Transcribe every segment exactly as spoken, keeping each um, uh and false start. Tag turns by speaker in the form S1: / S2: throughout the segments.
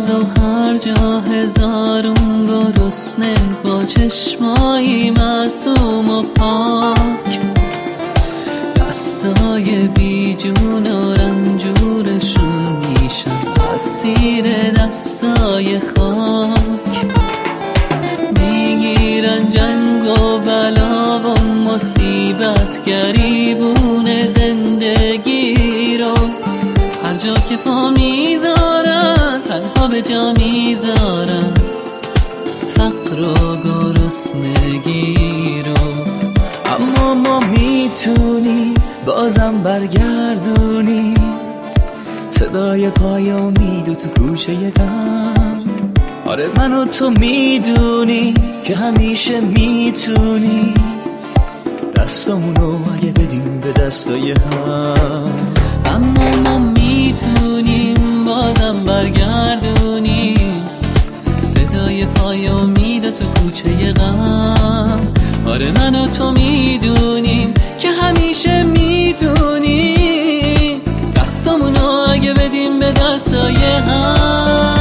S1: روز و هر جا هزارون گرسنه با چشمایی معصوم و پاک، دستای بیجون و رنجورشون میشن اسیر دستای خاک. میگیرن جنگ و بلا و مصیبت گریبون زندگی رو، هر جا که پا میذارن تنها به جا میذارن فقر و گرسنگی رو.
S2: اما ما میتونی بازم برگردونی صدای پای امید و تو کوچه غم. آره من و تو میدونی که همیشه میتونی دستامونو اگه بدیم به دستای هم.
S1: اما ما میتونیم بازم برگردونیم صدای پای امید و تو کوچه غم. آره من و تو میدونیم که همیشه میتونیم دستامونو اگه بدیم به دستای هم.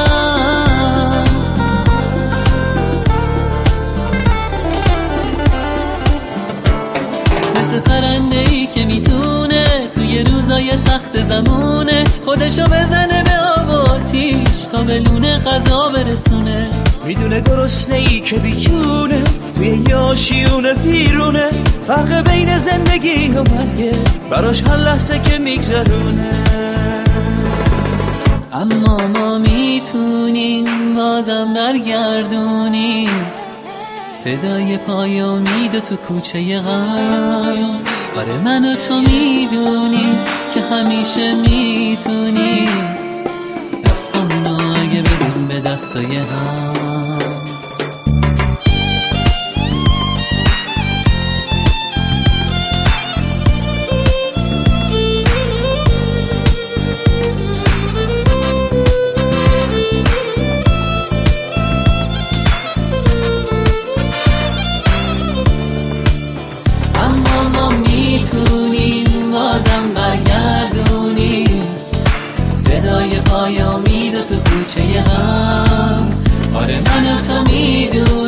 S1: مثل پرنده‌ای که میتونه توی روزای سخت زمونه خودشو بزنه به آب و آتیش تا به لونه غذا برسونه.
S2: میدونه گرسنه‌ای که بیچونه توی یاشیونه پیرونه، فرق بین زندگی و مرگه براش هر لحظه که میگذرونه.
S1: اما ما میتونیم بازم برگردونیم صدای پای امید و تو کوچه غم. آره من و تو میدونیم که همیشه میتونیم دستامونو اگه بدیم به دستای هم. میتونیم بازم برگردونیم صدای پای امید و تو کوچه غم. آره من و تو میدونیم